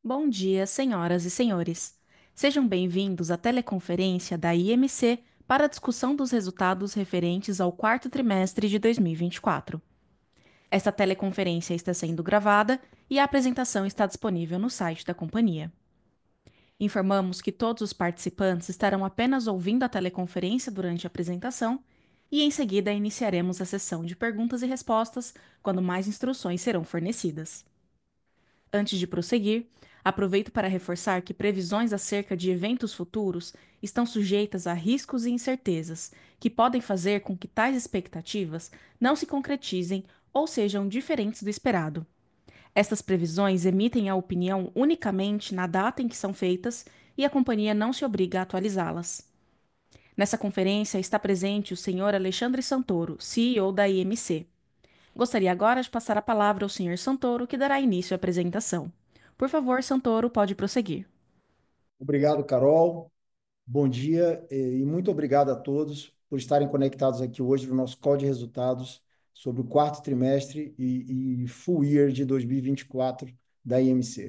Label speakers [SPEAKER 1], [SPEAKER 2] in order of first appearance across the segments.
[SPEAKER 1] Bom dia, senhoras e senhores. Sejam bem-vindos à teleconferência da IMC para a discussão dos resultados referentes ao quarto trimestre de 2024. Esta teleconferência está sendo gravada e a apresentação está disponível no site da companhia. Informamos que todos os participantes estarão apenas ouvindo a teleconferência durante a apresentação e, em seguida, iniciaremos a sessão de perguntas e respostas quando mais instruções serão fornecidas. Antes de prosseguir, aproveito para reforçar que previsões acerca de eventos futuros estão sujeitas a riscos e incertezas, que podem fazer com que tais expectativas não se concretizem ou sejam diferentes do esperado. Estas previsões emitem a opinião unicamente na data em que são feitas e a companhia não se obriga a atualizá-las. Nessa conferência está presente o Sr. Alexandre Santoro, CEO da IMC. Gostaria agora de passar a palavra ao Sr. Santoro, que dará início à apresentação. Por favor, Santoro, pode prosseguir.
[SPEAKER 2] Obrigado, Carol. Bom dia e muito obrigado a todos por estarem conectados aqui hoje no nosso call de resultados sobre o quarto trimestre e full year de 2024 da IMC.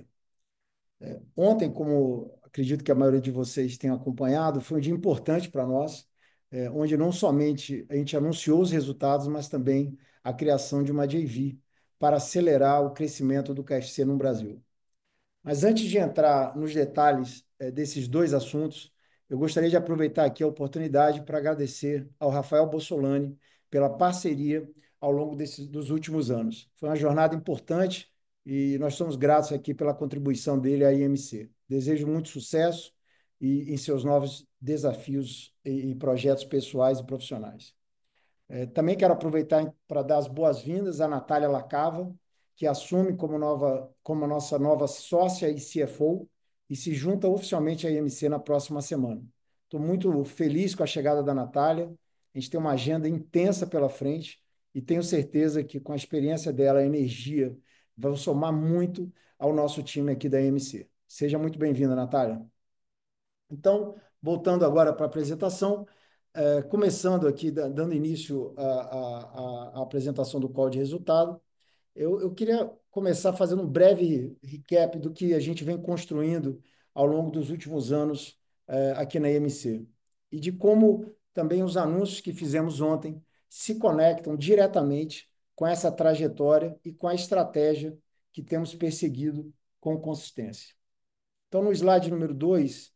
[SPEAKER 2] Ontem, como acredito que a maioria de vocês tenha acompanhado, foi um dia importante para nós, onde não somente a gente anunciou os resultados, mas também a criação de uma JV para acelerar o crescimento do KFC no Brasil. Mas antes de entrar nos detalhes desses dois assuntos, eu gostaria de aproveitar aqui a oportunidade para agradecer ao Rafael Bossolani pela parceria ao longo dos últimos anos. Foi uma jornada importante e nós somos gratos aqui pela contribuição dele à IMC. Desejo muito sucesso em seus novos desafios e projetos pessoais e profissionais. Também quero aproveitar para dar as boas-vindas à Natália Lacava, que assume como a nossa nova sócia e CFO e se junta oficialmente à IMC na próxima semana. Estou muito feliz com a chegada da Natália. A gente tem uma agenda intensa pela frente e tenho certeza que, com a experiência dela, a energia, vai somar muito ao nosso time aqui da IMC. Seja muito bem-vinda, Natália. Então, voltando agora para a apresentação, começando aqui, dando início à apresentação do call de resultado, eu queria começar fazendo um breve recap do que a gente vem construindo ao longo dos últimos anos aqui na EMC e de como também os anúncios que fizemos ontem se conectam diretamente com essa trajetória e com a estratégia que temos perseguido com consistência. Então, no slide número 2,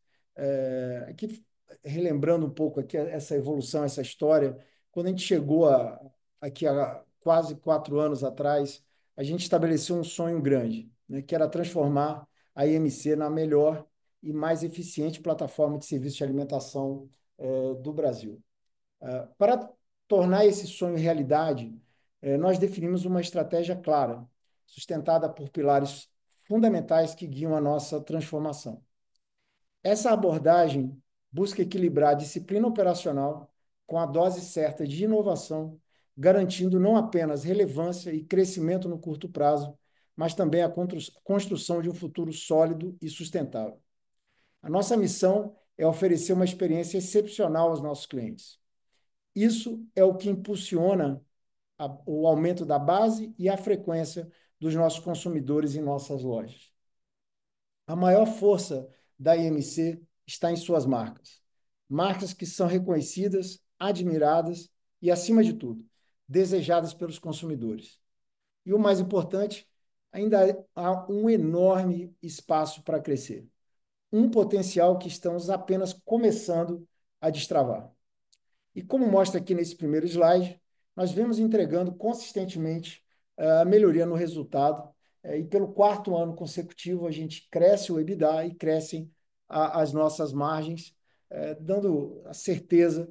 [SPEAKER 2] aqui relembrando um pouco aqui essa evolução, essa história, quando a gente chegou aqui há quase 4 anos atrás, a gente estabeleceu um sonho grande, né, que era transformar a IMC na melhor e mais eficiente plataforma de serviço de alimentação do Brasil. Para tornar esse sonho realidade, nós definimos uma estratégia clara, sustentada por pilares fundamentais que guiam a nossa transformação. Essa abordagem busca equilibrar a disciplina operacional com a dose certa de inovação, garantindo não apenas relevância e crescimento no curto prazo, mas também a construção de um futuro sólido e sustentável. A nossa missão é oferecer uma experiência excepcional aos nossos clientes. Isso é o que impulsiona o aumento da base e a frequência dos nossos consumidores em nossas lojas. A maior força da IMC está em suas marcas. Marcas que são reconhecidas, admiradas e, acima de tudo, desejadas pelos consumidores. E o mais importante, ainda há um enorme espaço para crescer. Um potencial que estamos apenas começando a destravar. E como mostra aqui nesse primeiro slide, nós vemos entregando consistentemente a melhoria no resultado, e pelo quarto ano consecutivo a gente cresce o EBITDA e crescem as nossas margens, dando a certeza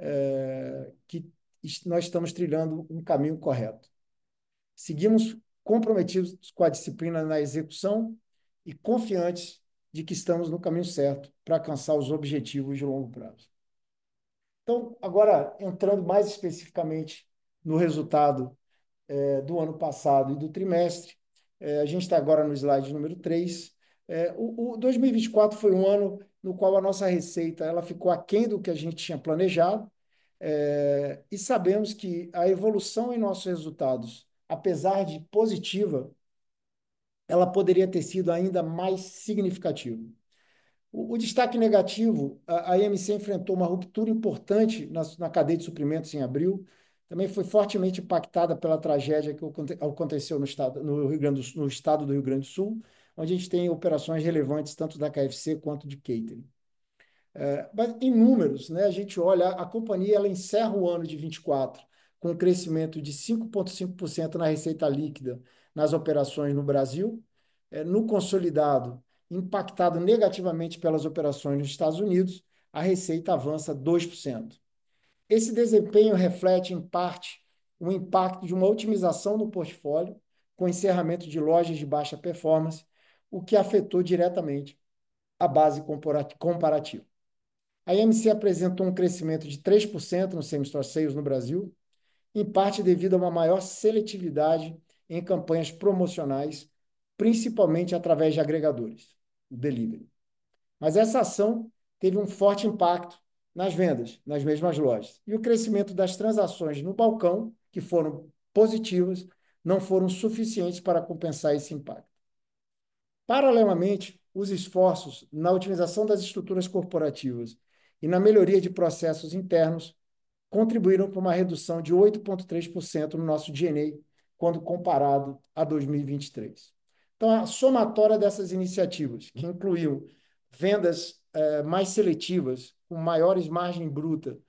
[SPEAKER 2] que nós estamos trilhando um caminho correto. Seguimos comprometidos com a disciplina na execução e confiantes de que estamos no caminho certo para alcançar os objetivos de longo prazo. Então, agora, entrando mais especificamente no resultado do ano passado e do trimestre, a gente está agora no slide número 3. O 2024 foi um ano no qual a nossa receita ela ficou aquém do que a gente tinha planejado, e sabemos que a evolução em nossos resultados, apesar de positiva, ela poderia ter sido ainda mais significativa. O destaque negativo, a IMC enfrentou uma ruptura importante na cadeia de suprimentos em abril, também foi fortemente impactada pela tragédia que aconteceu no Rio Grande no estado do Rio Grande do Sul, onde a gente tem operações relevantes tanto da KFC quanto de catering. Mas em números, né, a gente olha, a companhia ela encerra o ano de 24 com um crescimento de 5,5% na receita líquida nas operações no Brasil, no consolidado, impactado negativamente pelas operações nos Estados Unidos, a receita avança 2%. Esse desempenho reflete, em parte, o impacto de uma otimização no portfólio, com encerramento de lojas de baixa performance, o que afetou diretamente a base comparativa. A IMC apresentou um crescimento de 3% no same-store sales no Brasil, em parte devido a uma maior seletividade em campanhas promocionais, principalmente através de agregadores, o delivery. Mas essa ação teve um forte impacto nas vendas, nas mesmas lojas. E o crescimento das transações no balcão, que foram positivas, não foram suficientes para compensar esse impacto. Paralelamente, os esforços na otimização das estruturas corporativas e na melhoria de processos internos contribuíram para uma redução de 8,3% no nosso G&A quando comparado a 2023. Então, a somatória dessas iniciativas, que incluiu vendas mais seletivas, com maiores margem bruta,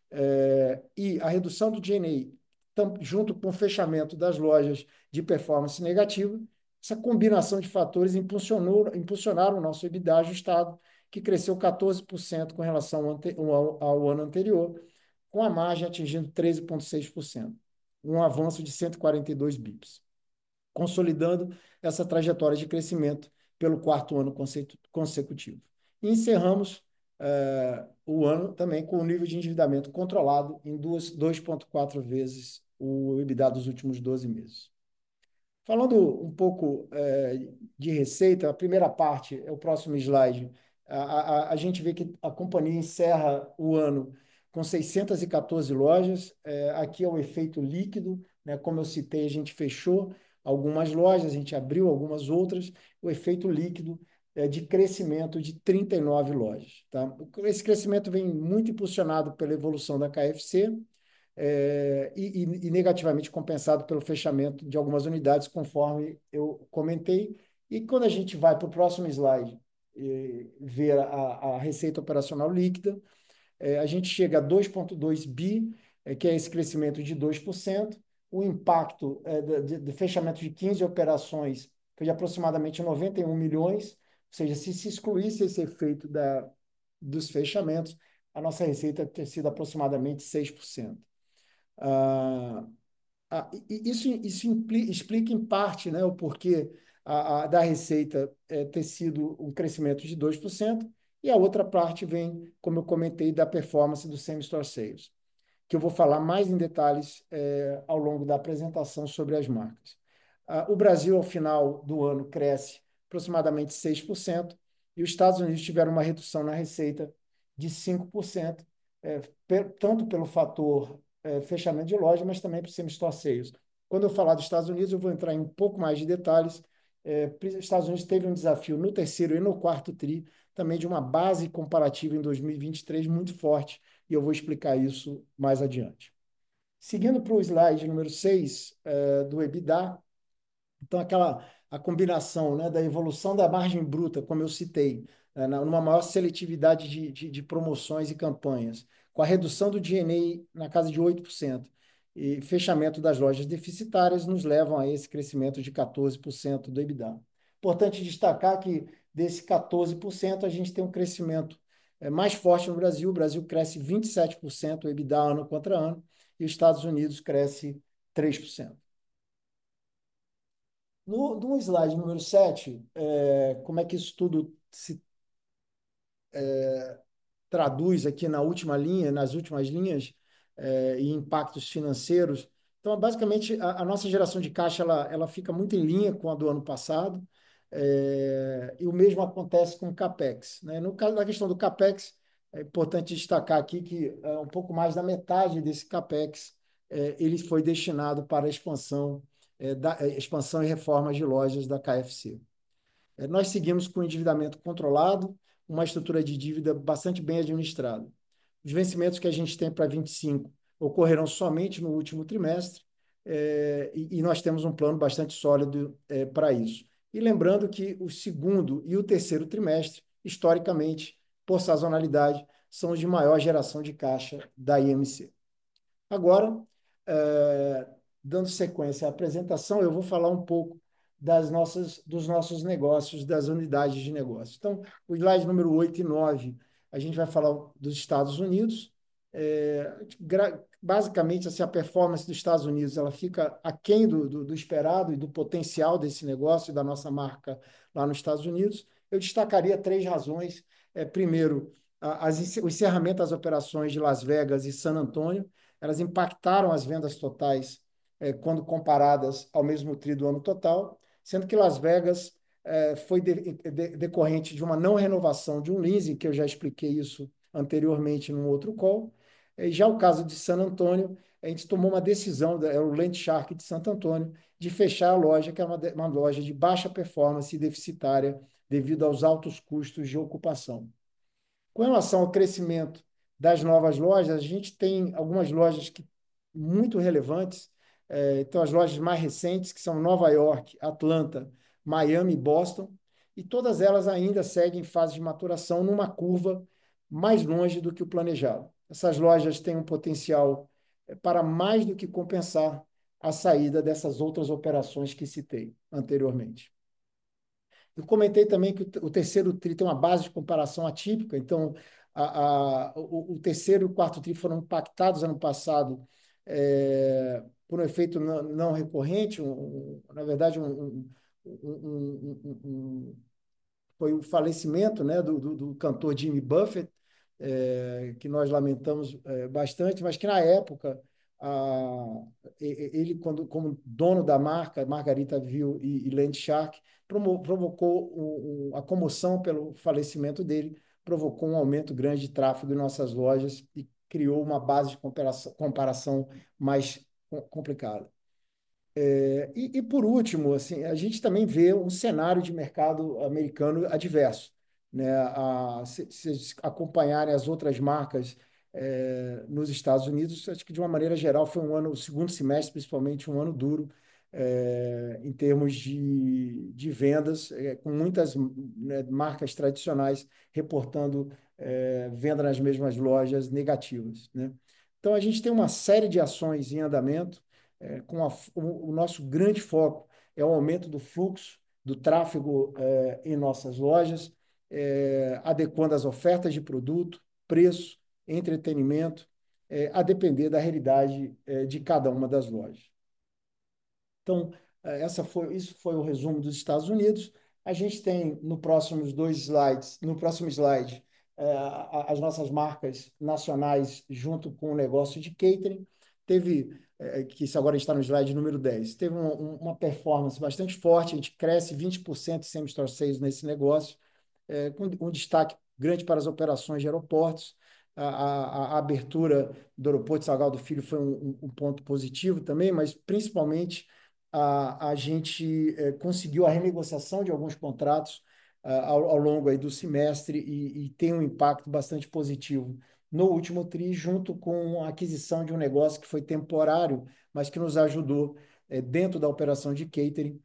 [SPEAKER 2] e a redução do G&A, junto com o fechamento das lojas de performance negativa, essa combinação de fatores impulsionaram o nosso EBITDA ajustado, que cresceu 14% com relação ao ano anterior, com a margem atingindo 13,6%, um avanço de 142 bips, consolidando essa trajetória de crescimento pelo quarto ano consecutivo. E encerramos o ano também com o nível de endividamento controlado em 2,4 vezes o EBITDA dos últimos 12 meses. Falando um pouco de receita, a primeira parte é o próximo slide. A gente vê que a companhia encerra o ano com 614 lojas. Aqui é o efeito líquido, né? Como eu citei, a gente fechou algumas lojas, a gente abriu algumas outras. O efeito líquido é de crescimento de 39 lojas. Tá? Esse crescimento vem muito impulsionado pela evolução da KFC, e negativamente compensado pelo fechamento de algumas unidades, conforme eu comentei. E quando a gente vai para o próximo slide ver a receita operacional líquida, a gente chega a 2,2 bi, que é esse crescimento de 2%, o impacto de fechamento de 15 operações foi de aproximadamente 91 milhões, ou seja, se excluísse esse efeito dos fechamentos, a nossa receita teria sido aproximadamente 6%. Isso explica, em parte, né, o porquê da receita ter sido um crescimento de 2%, e a outra parte vem, como eu comentei, da performance do same-store sales, que eu vou falar mais em detalhes ao longo da apresentação sobre as marcas. O Brasil, ao final do ano, cresce aproximadamente 6%, e os Estados Unidos tiveram uma redução na receita de 5%, tanto pelo fator fechamento de loja, mas também por same-store sales. Quando eu falar dos Estados Unidos, eu vou entrar em um pouco mais de detalhes. Os Estados Unidos teve um desafio no terceiro e no quarto TRI, também de uma base comparativa em 2023 muito forte, e eu vou explicar isso mais adiante. Seguindo para o slide número 6 do EBITDA, então a combinação, né, da evolução da margem bruta, como eu citei, numa maior seletividade de promoções e campanhas, com a redução do G&A na casa de 8% e fechamento das lojas deficitárias, nos levam a esse crescimento de 14% do EBITDA. Importante destacar que desse 14%, a gente tem um crescimento mais forte no Brasil. O Brasil cresce 27% o EBITDA ano contra ano, e os Estados Unidos cresce 3%. No slide número 7, como é que isso tudo se traduz aqui na última linha, nas últimas linhas, e impactos financeiros. Então, basicamente, a nossa geração de caixa ela fica muito em linha com a do ano passado, e o mesmo acontece com o CAPEX, né? No caso da questão do CAPEX, é importante destacar aqui que um pouco mais da metade desse CAPEX ele foi destinado para a expansão da expansão e reformas de lojas da KFC. Nós seguimos com endividamento controlado, uma estrutura de dívida bastante bem administrada. Os vencimentos que a gente tem para 25 ocorrerão somente no último trimestre, e nós temos um plano bastante sólido para isso. E lembrando que o segundo e o terceiro trimestre, historicamente, por sazonalidade, são os de maior geração de caixa da IMC. Agora, é, dando sequência à apresentação, eu vou falar um pouco dos nossos negócios, das unidades de negócio. Então, o slide número 8 e 9, a gente vai falar dos Estados Unidos. Basicamente, assim, a performance dos Estados Unidos ela fica aquém do esperado e do potencial desse negócio e da nossa marca lá nos Estados Unidos. Eu destacaria três razões. Primeiro, o encerramento das operações de Las Vegas e San Antônio, elas impactaram as vendas totais quando comparadas ao mesmo TRI do ano total, sendo que Las Vegas foi decorrente de uma não renovação de um leasing, que eu já expliquei isso anteriormente num outro call. Já o caso de San Antônio, a gente tomou uma decisão, é o Land Shark de Santo Antônio, de fechar a loja, que é uma loja de baixa performance e deficitária devido aos altos custos de ocupação. Com relação ao crescimento das novas lojas, a gente tem algumas lojas muito relevantes. Então, as lojas mais recentes, que são Nova York, Atlanta, Miami e Boston, e todas elas ainda seguem em fase de maturação numa curva mais longe do que o planejado. Essas lojas têm um potencial para mais do que compensar a saída dessas outras operações que citei anteriormente. Eu comentei também que o terceiro TRI tem uma base de comparação atípica, então o terceiro e o quarto TRI foram impactados ano passado por um efeito não recorrente, na verdade, foi o falecimento, né, do cantor Jimmy Buffett, que nós lamentamos bastante, mas que na época ele, como dono da marca, Margaritaville e Land Shark, provocou a comoção pelo falecimento dele, provocou um aumento grande de tráfego em nossas lojas e criou uma base de comparação mais complicada. Por último, assim, a gente também vê um cenário de mercado americano adverso, né? Se acompanharem as outras marcas nos Estados Unidos, acho que de uma maneira geral foi um ano, o segundo semestre principalmente, um ano duro em termos de vendas, com muitas, né, marcas tradicionais reportando venda nas mesmas lojas negativas, né? Então, a gente tem uma série de ações em andamento o nosso grande foco é o aumento do fluxo, do tráfego em nossas lojas, adequando as ofertas de produto, preço, entretenimento, a depender da realidade de cada uma das lojas. Então, isso foi o resumo dos Estados Unidos. A gente tem no próximo slide, as nossas marcas nacionais junto com o negócio de catering. Que isso agora está no slide número 10, teve uma performance bastante forte, a gente cresce 20% em same-store sales nesse negócio, com um destaque grande para as operações de aeroportos. A abertura do aeroporto Salgado Filho foi um ponto positivo também, mas principalmente a gente conseguiu a renegociação de alguns contratos ao longo aí do semestre e tem um impacto bastante positivo no último TRI, junto com a aquisição de um negócio que foi temporário, mas que nos ajudou, dentro da operação de catering,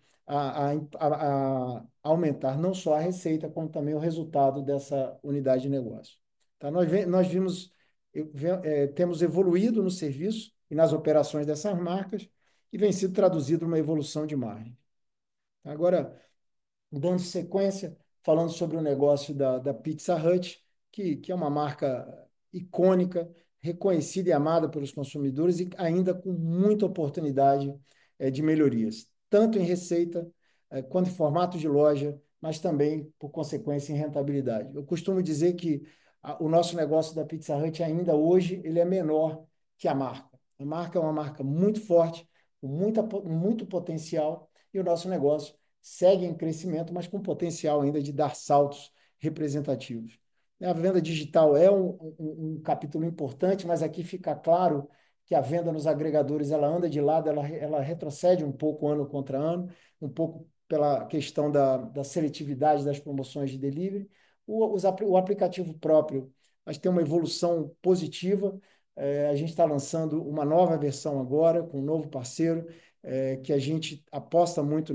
[SPEAKER 2] a aumentar não só a receita, como também o resultado dessa unidade de negócio. Tá? Nós temos evoluído no serviço e nas operações dessas marcas e vem sido traduzido uma evolução de margem. Agora, dando sequência, falando sobre o negócio da Pizza Hut, que é uma marca icônica, reconhecida e amada pelos consumidores e ainda com muita oportunidade de melhorias, tanto em receita quanto em formato de loja, mas também, por consequência, em rentabilidade. Eu costumo dizer que o nosso negócio da Pizza Hut ainda hoje ele é menor que a marca. A marca é uma marca muito forte, com muito potencial, e o nosso negócio segue em crescimento, mas com potencial ainda de dar saltos representativos. A venda digital é um capítulo importante, mas aqui fica claro que a venda nos agregadores ela anda de lado, ela retrocede um pouco ano contra ano, um pouco pela questão da seletividade das promoções de delivery. O aplicativo próprio, mas tem uma evolução positiva. A gente está lançando uma nova versão agora, com um novo parceiro, que a gente aposta muito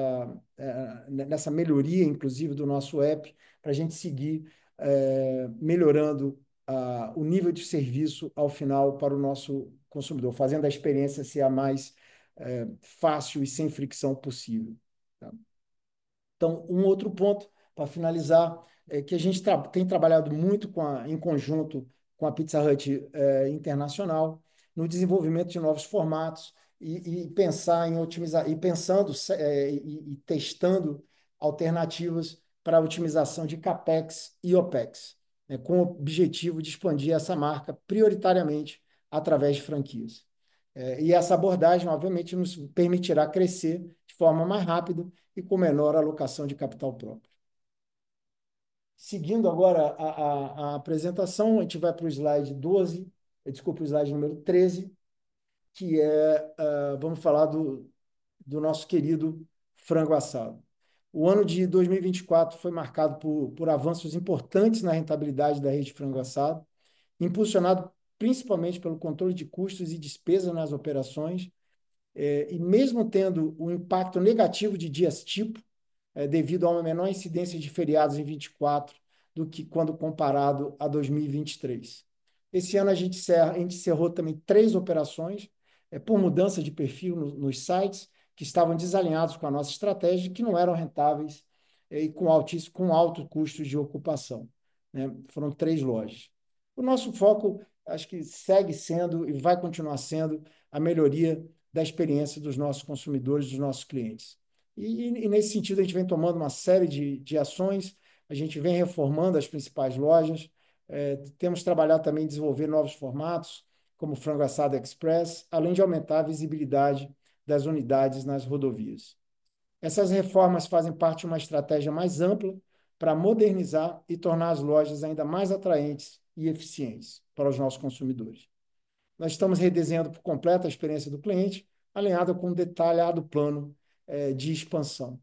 [SPEAKER 2] nessa melhoria, inclusive, do nosso app, para a gente seguir melhorando o nível de serviço ao final para o nosso consumidor, fazendo a experiência ser a mais fácil e sem fricção possível. Tá? Então, um outro ponto, para finalizar, é que a gente tem trabalhado muito em conjunto com a Pizza Hut Internacional no desenvolvimento de novos formatos e pensar em otimizar, e pensando e testando alternativas para a otimização de CAPEX e OPEX, né, com o objetivo de expandir essa marca prioritariamente através de franquias. E essa abordagem, obviamente, nos permitirá crescer de forma mais rápida e com menor alocação de capital próprio. Seguindo agora a apresentação, a gente vai para o slide 12, desculpa, o slide número 13, que vamos falar do nosso querido frango assado. O ano de 2024 foi marcado por avanços importantes na rentabilidade da rede frango assado, impulsionado principalmente pelo controle de custos e despesas nas operações, e mesmo tendo um impacto negativo de dias tipo, devido a uma menor incidência de feriados em 24 do que quando comparado a 2023. Esse ano a gente encerrou também 3 operações por mudança de perfil nos sites que estavam desalinhados com a nossa estratégia, que não eram rentáveis e com alto custo de ocupação. Né? Foram 3 lojas. O nosso foco, acho que segue sendo e vai continuar sendo a melhoria da experiência dos nossos consumidores, dos nossos clientes. E nesse sentido, a gente vem tomando uma série de ações, a gente vem reformando as principais lojas, temos trabalhado também em desenvolver novos formatos, como o Frango Assado Express, além de aumentar a visibilidade das unidades nas rodovias. Essas reformas fazem parte de uma estratégia mais ampla para modernizar e tornar as lojas ainda mais atraentes e eficientes para os nossos consumidores. Nós estamos redesenhando por completo a experiência do cliente, alinhada com um detalhado plano de expansão.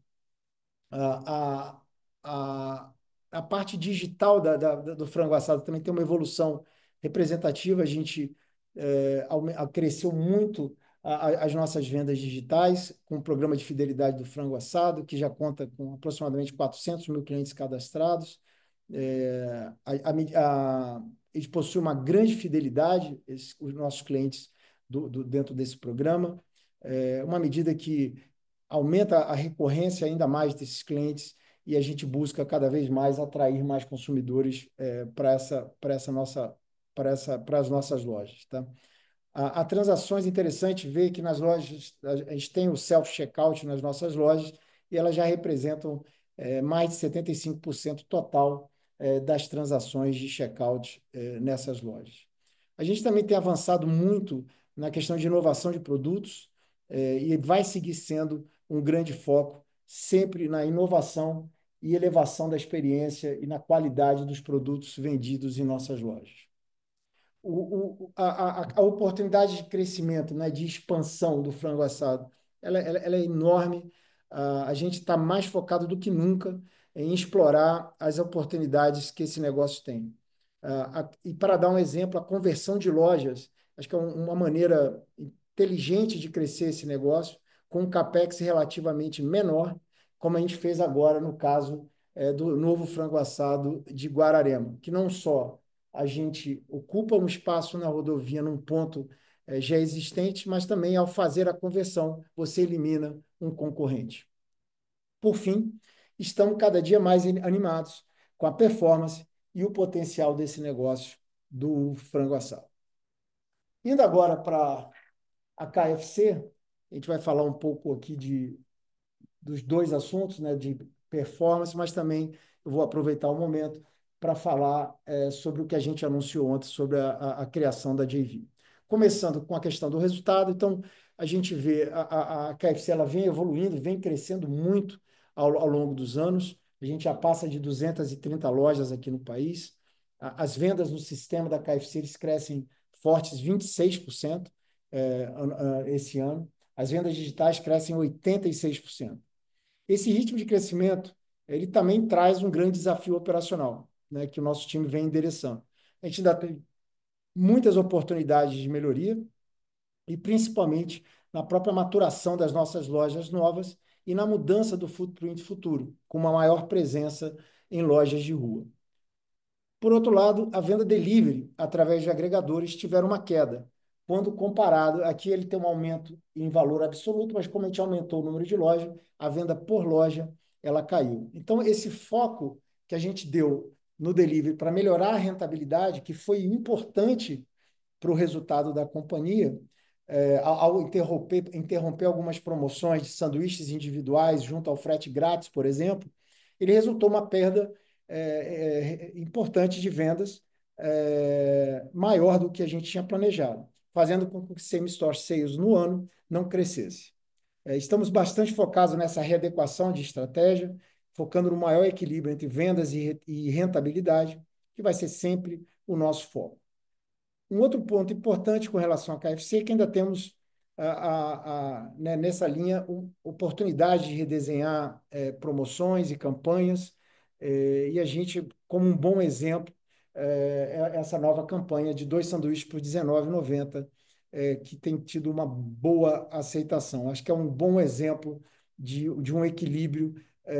[SPEAKER 2] A, a, a parte digital do frango assado também tem uma evolução representativa. A gente cresceu muito as nossas vendas digitais com o programa de fidelidade do frango assado, que já conta com aproximadamente 400 mil clientes cadastrados. Eles possuem uma grande fidelidade, os nossos clientes dentro desse programa, uma medida que aumenta a recorrência ainda mais desses clientes e a gente busca cada vez mais atrair mais consumidores para as nossas lojas. Tá? A transações interessante ver que nas lojas a gente tem o self-checkout nas nossas lojas e elas já representam mais de 75% total das transações de checkout nessas lojas. A gente também tem avançado muito na questão de inovação de produtos e vai seguir sendo um grande foco sempre na inovação e elevação da experiência e na qualidade dos produtos vendidos em nossas lojas. A oportunidade de crescimento, né, de expansão do frango assado, ela é enorme. A gente está mais focado do que nunca em explorar as oportunidades que esse negócio tem. E para dar um exemplo, a conversão de lojas, acho que é uma maneira inteligente de crescer esse negócio, com um capex relativamente menor, como a gente fez agora no caso do novo frango assado de Guararema, que não só a gente ocupa um espaço na rodovia num ponto já existente, mas também ao fazer a conversão, você elimina um concorrente. Por fim, estamos cada dia mais animados com a performance e o potencial desse negócio do frango assado. Indo agora para a KFC, a gente vai falar um pouco aqui dos 2 assuntos, né, de performance, mas também eu vou aproveitar o momento para falar sobre o que a gente anunciou ontem sobre a criação da JV. Começando com a questão do resultado, então a gente vê a KFC ela vem evoluindo, vem crescendo muito ao longo dos anos. A gente já passa de 230 lojas aqui no país. As vendas no sistema da KFC eles crescem fortes 26%. esse ano. As vendas digitais crescem 86%. Esse ritmo de crescimento, ele também traz um grande desafio operacional, né, que o nosso time vem endereçando. A gente ainda tem muitas oportunidades de melhoria, e principalmente na própria maturação das nossas lojas novas e na mudança do footprint futuro, com uma maior presença em lojas de rua. Por outro lado, a venda delivery através de agregadores tiveram uma queda, quando comparado, aqui ele tem um aumento em valor absoluto, mas como a gente aumentou o número de lojas, a venda por loja ela caiu. Então, esse foco que a gente deu no delivery para melhorar a rentabilidade, que foi importante para o resultado da companhia, ao interromper algumas promoções de sanduíches individuais junto ao frete grátis, por exemplo, ele resultou uma perda importante de vendas, maior do que a gente tinha planejado, fazendo com que o same-store sales no ano não crescesse. Estamos bastante focados nessa readequação de estratégia, focando no maior equilíbrio entre vendas e rentabilidade, que vai ser sempre o nosso foco. Um outro ponto importante com relação à KFC é que ainda temos, né, nessa linha, oportunidade de redesenhar promoções e campanhas, e a gente, como um bom exemplo, essa nova campanha de 2 sanduíches por R$ 19,90, que tem tido uma boa aceitação. Acho que é um bom exemplo de um equilíbrio,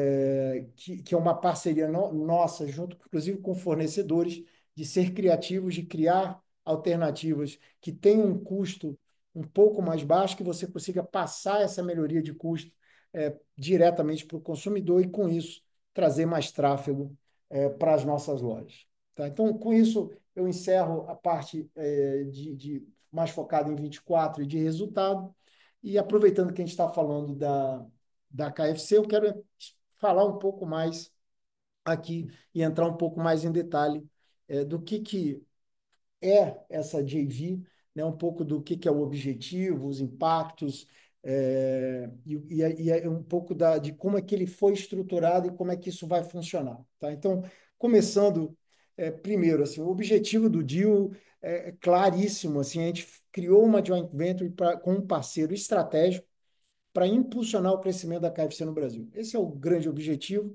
[SPEAKER 2] que é uma parceria nossa, junto, inclusive, com fornecedores, de ser criativos, de criar alternativas que tenham um custo um pouco mais baixo, que você consiga passar essa melhoria de custo diretamente para o consumidor e, com isso, trazer mais tráfego para as nossas lojas. Tá? Então, com isso, eu encerro a parte mais focada em 24 e de resultado. E aproveitando que a gente está falando da KFC, eu quero falar um pouco mais aqui e entrar um pouco mais em detalhe do que essa JV, né, um pouco do que é o objetivo, os impactos, e um pouco de como é que ele foi estruturado e como é que isso vai funcionar. Tá? Então, começando primeiro, assim, o objetivo do deal é claríssimo. Assim, a gente criou uma joint venture com um parceiro estratégico para impulsionar o crescimento da KFC no Brasil. Esse é o grande objetivo,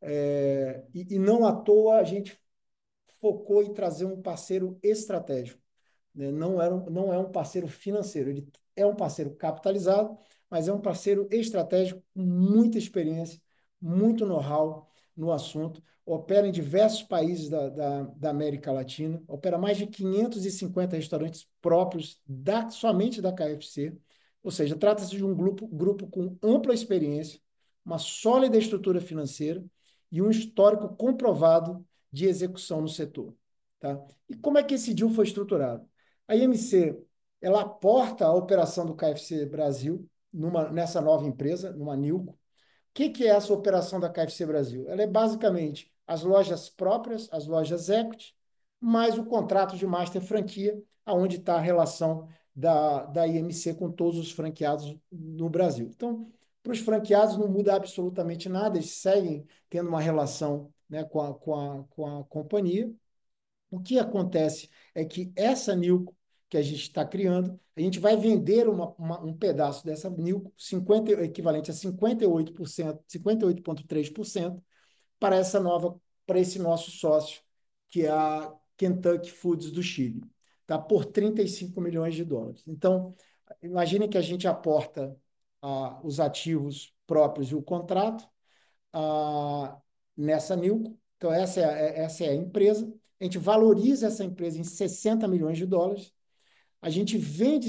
[SPEAKER 2] e não à toa a gente focou em trazer um parceiro estratégico, né? Não é um parceiro financeiro, ele é um parceiro capitalizado, mas é um parceiro estratégico com muita experiência, muito know-how no assunto, opera em diversos países da América Latina, opera mais de 550 restaurantes próprios somente da KFC, ou seja, trata-se de um grupo com ampla experiência, uma sólida estrutura financeira e um histórico comprovado de execução no setor. Tá? E como é que esse deal foi estruturado? A IMC, ela aporta a operação do KFC Brasil nessa nova empresa, numa Nilco. O que é essa operação da KFC Brasil? Ela é basicamente as lojas próprias, as lojas equity, mais o contrato de master franquia, aonde está a relação da IMC com todos os franqueados no Brasil. Então, para os franqueados não muda absolutamente nada, eles seguem tendo uma relação, né, com a companhia. O que acontece é que essa Nilco que a gente está criando, a gente vai vender um pedaço dessa Nilco, equivalente a 58%, 58,3%, para para esse nosso sócio, que é a Kentucky Foods do Chile, tá? Por US$ 35 milhões. Então, imagine que a gente aporta os ativos próprios e o contrato, ah, nessa Nilco. Então, essa é a empresa. A gente valoriza essa empresa em US$ 60 milhões. A gente vende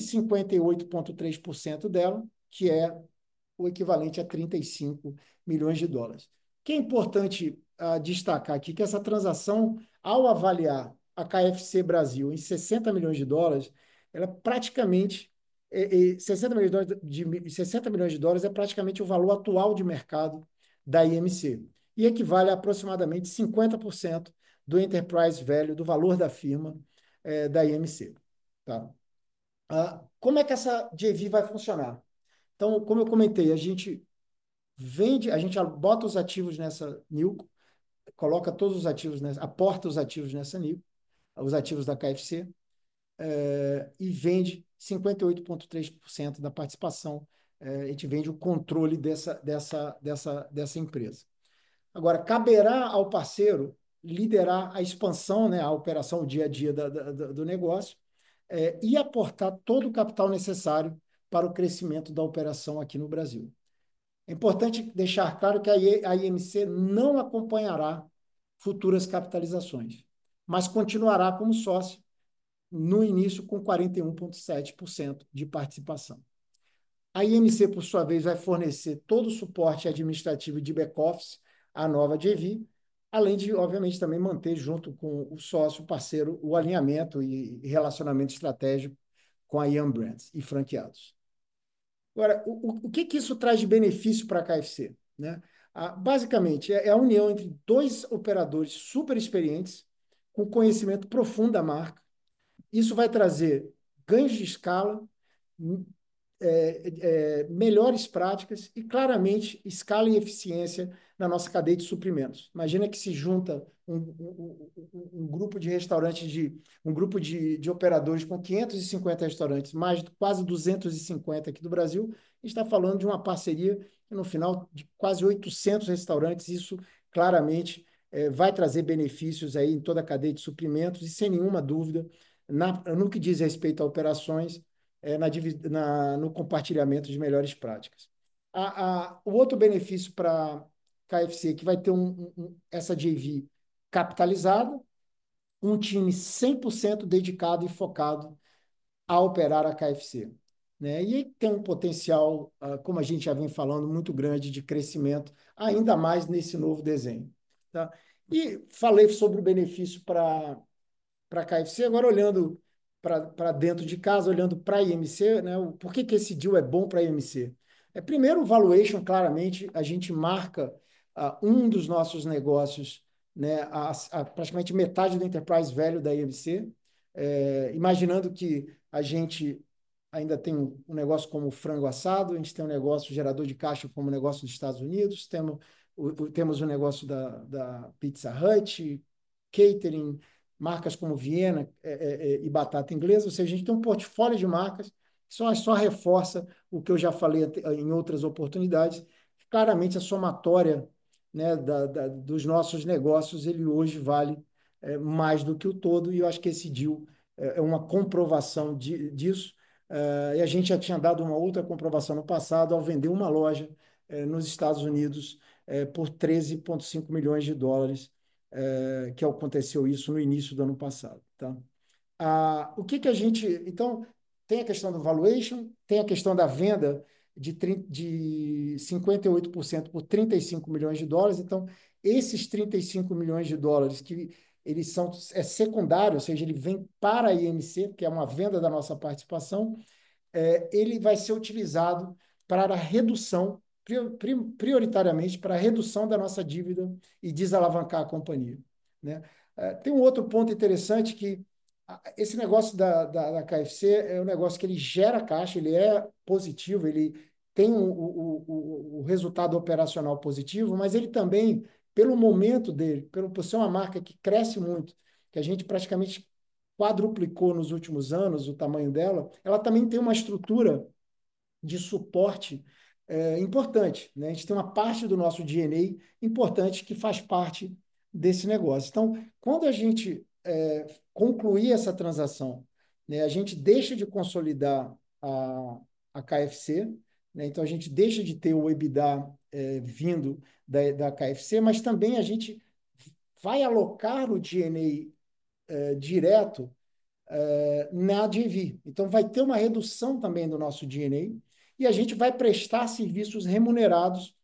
[SPEAKER 2] 58,3% dela, que é o equivalente a US$ 35 milhões. O que é importante destacar aqui que essa transação, ao avaliar a KFC Brasil em US$ 60 milhões, ela praticamente 60 milhões de dólares é praticamente o valor atual de mercado da IMC e equivale a aproximadamente 50% do enterprise value, do valor da firma da IMC. Tá? Como é que essa JV vai funcionar? Então, como eu comentei, a gente bota os ativos nessa Nilco, coloca todos os ativos aporta os ativos nessa Nilco, os ativos da KFC, e vende 58,3% da participação. A gente vende o controle dessa empresa. Agora, caberá ao parceiro liderar a expansão, né, a operação, o dia a dia do negócio, e aportar todo o capital necessário para o crescimento da operação aqui no Brasil. É importante deixar claro que a IMC não acompanhará futuras capitalizações, mas continuará como sócio no início com 41,7% de participação. A IMC, por sua vez, vai fornecer todo o suporte administrativo de back-office à nova JV, além de, obviamente, também manter junto com o sócio, parceiro, o alinhamento e relacionamento estratégico com a Yum Brands e franqueados. Agora, o que isso traz de benefício para a KFC? Né? Basicamente, é a união entre dois operadores super experientes, com conhecimento profundo da marca. Isso vai trazer ganhos de escala, melhores práticas e, claramente, escala e eficiência na nossa cadeia de suprimentos. Imagina que se junta um grupo de restaurantes, um grupo de operadores com 550 restaurantes, mais quase 250 aqui do Brasil. A gente está falando de uma parceria, no final, de quase 800 restaurantes. Isso, claramente, vai trazer benefícios aí em toda a cadeia de suprimentos e, sem nenhuma dúvida, no que diz respeito a operações, no compartilhamento de melhores práticas. O outro benefício para a KFC é que vai ter essa JV capitalizada, um time 100% dedicado e focado a operar a KFC. Né? E tem um potencial, como a gente já vem falando, muito grande de crescimento, ainda mais nesse novo desenho. Tá? E falei sobre o benefício para a KFC, agora olhando para dentro de casa, olhando para a IMC, né? Por que esse deal é bom para a IMC? Primeiro, o valuation, claramente, a gente marca um dos nossos negócios, né, praticamente metade do enterprise value da IMC, imaginando que a gente ainda tem um negócio como o frango assado, a gente tem um negócio gerador de caixa como o negócio dos Estados Unidos, temos o negócio da Pizza Hut, catering, marcas como Viena e Batata Inglesa, ou seja, a gente tem um portfólio de marcas que só reforça o que eu já falei em outras oportunidades. Claramente, a somatória, né, dos nossos negócios, ele hoje vale mais do que o todo, e eu acho que esse deal é uma comprovação disso. E a gente já tinha dado uma outra comprovação no passado ao vender uma loja nos Estados Unidos por 13,5 milhões de dólares, que aconteceu isso no início do ano passado. Tá? O que a gente... Então, tem a questão do valuation, tem a questão da venda de 58% por 35 milhões de dólares. Então, esses 35 milhões de dólares, que eles são secundário, ou seja, ele vem para a IMC, que é uma venda da nossa participação, ele vai ser utilizado para a redução, prioritariamente para a redução da nossa dívida e desalavancar a companhia. Né? Tem um outro ponto interessante que esse negócio da KFC é um negócio que ele gera caixa, ele é positivo, ele tem o resultado operacional positivo, mas ele também, pelo momento dele, por ser uma marca que cresce muito, que a gente praticamente quadruplicou nos últimos anos o tamanho dela, ela também tem uma estrutura de suporte importante. Né? A gente tem uma parte do nosso DNA importante que faz parte desse negócio. Então, quando a gente concluir essa transação, né, a gente deixa de consolidar a KFC, né? Então a gente deixa de ter o EBITDA vindo da KFC, mas também a gente vai alocar o DNA direto na JV. Então, vai ter uma redução também do nosso DNA e a gente vai prestar serviços remunerados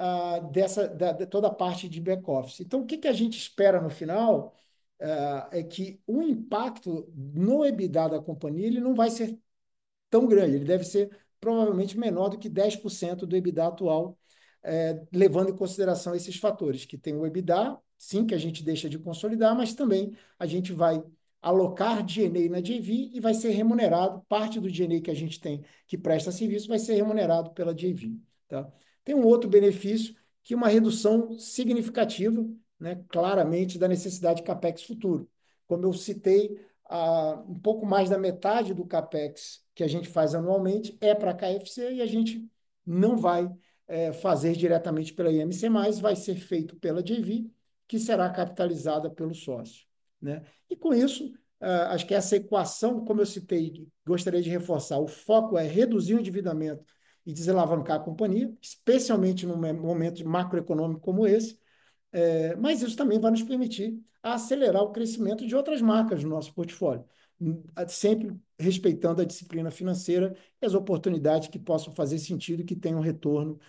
[SPEAKER 2] de toda a parte de back-office. Então, o que a gente espera no final é que o impacto no EBITDA da companhia ele não vai ser tão grande, ele deve ser provavelmente menor do que 10% do EBITDA atual, levando em consideração esses fatores, que tem o EBITDA, sim, que a gente deixa de consolidar, mas também a gente vai alocar DNA na JV e vai ser remunerado, parte do DNA que a gente tem que presta serviço vai ser remunerado pela JV. Tá? Tem um outro benefício, que é uma redução significativa, né, claramente, da necessidade de CAPEX futuro. Como eu citei, um pouco mais da metade do CAPEX que a gente faz anualmente é para a KFC e a gente não vai fazer diretamente pela IMC+, vai ser feito pela JV, que será capitalizada pelo sócio, né? E com isso, acho que essa equação, como eu citei, gostaria de reforçar, o foco é reduzir o endividamento e desalavancar a companhia, especialmente num momento macroeconômico como esse, mas isso também vai nos permitir acelerar o crescimento de outras marcas no nosso portfólio, sempre respeitando a disciplina financeira e as oportunidades que possam fazer sentido e que tenham retorno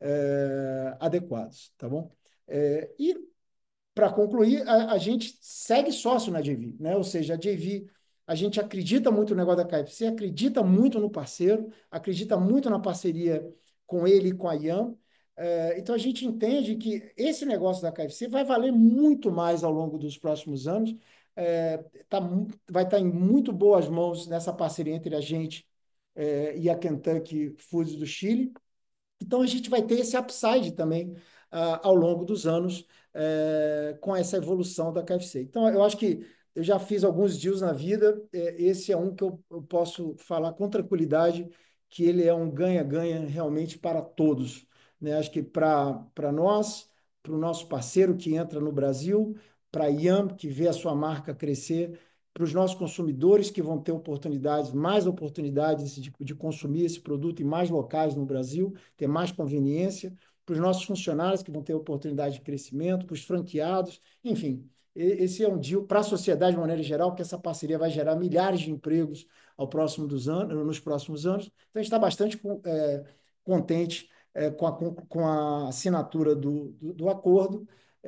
[SPEAKER 2] adequados, tá bom? E para concluir, a gente segue sócio na JV, né? Ou seja, a JV, a gente acredita muito no negócio da KFC, acredita muito no parceiro, acredita muito na parceria com ele e com a Yum. Então, a gente entende que esse negócio da KFC vai valer muito mais ao longo dos próximos anos. Tá, vai estar em muito boas mãos nessa parceria entre a gente e a Kentucky Foods do Chile. Então, a gente vai ter esse upside também ao longo dos anos com essa evolução da KFC. Então, eu acho que eu já fiz alguns deals na vida, esse é um que eu posso falar com tranquilidade que ele é um ganha-ganha realmente para todos, né? Acho que para nós, para o nosso parceiro que entra no Brasil, para a Yum, que vê a sua marca crescer, para os nossos consumidores que vão ter oportunidades, mais oportunidades de consumir esse produto em mais locais no Brasil, ter mais conveniência, para os nossos funcionários que vão ter oportunidade de crescimento, para os franqueados, enfim. Esse é um deal para a sociedade de maneira geral, que essa parceria vai gerar milhares de empregos nos próximos anos. Então, a gente está bastante contente com a assinatura do acordo.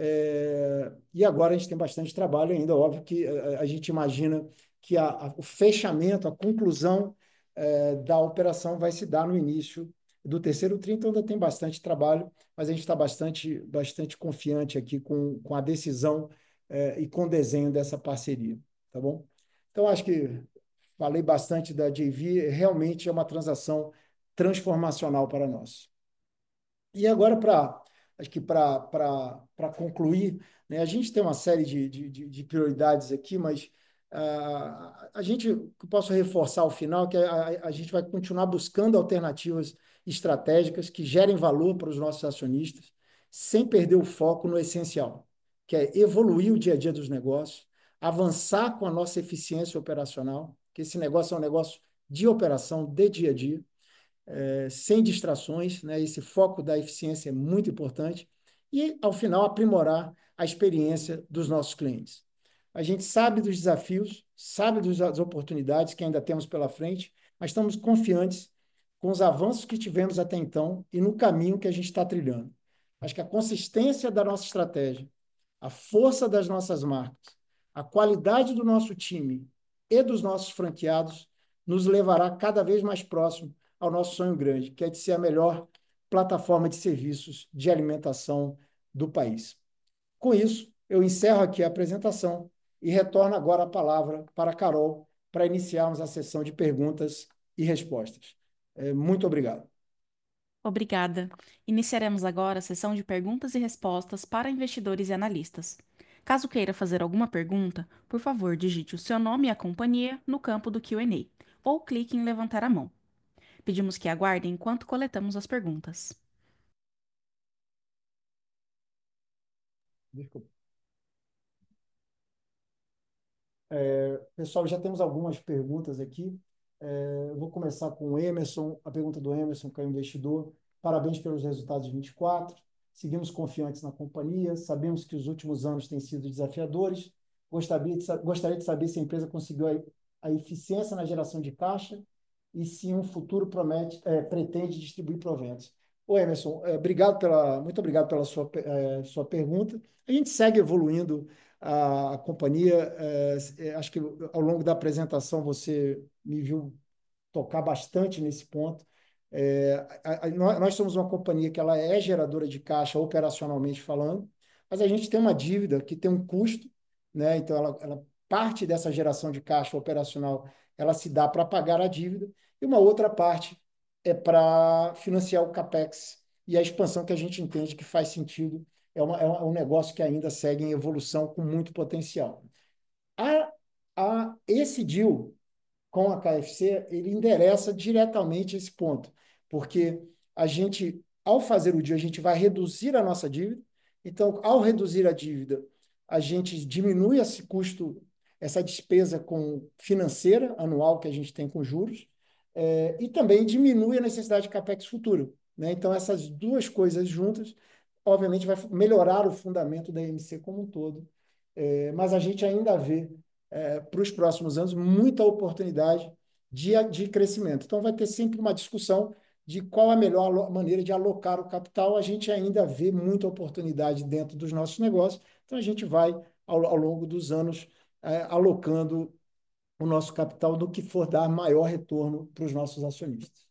[SPEAKER 2] E agora a gente tem bastante trabalho ainda. Óbvio que a gente imagina que o fechamento, a conclusão da operação vai se dar no início do terceiro tri, então ainda tem bastante trabalho, mas a gente está bastante confiante aqui com a decisão e com o desenho dessa parceria, tá bom? Então, acho que falei bastante da JV, realmente é uma transação transformacional para nós. E agora, acho que para concluir, né, a gente tem uma série de prioridades aqui, mas a gente, o que eu posso reforçar ao final, é que a gente vai continuar buscando alternativas estratégicas que gerem valor para os nossos acionistas, sem perder o foco no essencial, que é evoluir o dia a dia dos negócios, avançar com a nossa eficiência operacional, que esse negócio é um negócio de operação, de dia a dia, sem distrações, né? Esse foco da eficiência é muito importante e, ao final, aprimorar a experiência dos nossos clientes. A gente sabe dos desafios, sabe das oportunidades que ainda temos pela frente, mas estamos confiantes com os avanços que tivemos até então e no caminho que a gente está trilhando. Acho que a consistência da nossa estratégia, a força das nossas marcas, a qualidade do nosso time e dos nossos franqueados nos levará cada vez mais próximo ao nosso sonho grande, que é de ser a melhor plataforma de serviços de alimentação do país. Com isso, eu encerro aqui a apresentação e retorno agora a palavra para a Carol para iniciarmos a sessão de perguntas e respostas. Muito obrigado.
[SPEAKER 1] Obrigada. Iniciaremos agora a sessão de perguntas e respostas para investidores e analistas. Caso queira fazer alguma pergunta, por favor, digite o seu nome e a companhia no campo do Q&A ou clique em levantar a mão. Pedimos que aguardem enquanto coletamos as perguntas.
[SPEAKER 2] Desculpa. Pessoal, já temos algumas perguntas aqui. Eu vou começar com o Emerson, a pergunta do Emerson, que é o investidor. Parabéns pelos resultados de 24. Seguimos confiantes na companhia. Sabemos que os últimos anos têm sido desafiadores. Gostaria de saber se a empresa conseguiu a eficiência na geração de caixa e se um futuro pretende distribuir proventos. Ô, Emerson, muito obrigado pela sua pergunta. A gente segue evoluindo a companhia. Acho que ao longo da apresentação você me viu tocar bastante nesse ponto. Nós somos uma companhia que ela é geradora de caixa operacionalmente falando, mas a gente tem uma dívida que tem um custo, né? Então, parte dessa geração de caixa operacional ela se dá para pagar a dívida e uma outra parte é para financiar o CAPEX e a expansão que a gente entende que faz sentido. É um negócio que ainda segue em evolução com muito potencial. Esse deal com a KFC, ele endereça diretamente esse ponto, porque a gente, ao fazer o deal, a gente vai reduzir a nossa dívida. Então, ao reduzir a dívida, a gente diminui esse custo, essa despesa com financeira anual que a gente tem com juros, e também diminui a necessidade de capex futuro, né? Então, essas duas coisas juntas, obviamente, vai melhorar o fundamento da EMC como um todo. Mas a gente ainda vê, para os próximos anos, muita oportunidade de crescimento. Então, vai ter sempre uma discussão de qual a melhor maneira de alocar o capital. A gente ainda vê muita oportunidade dentro dos nossos negócios, então a gente vai, ao longo dos anos, alocando o nosso capital do que for dar maior retorno para os nossos acionistas.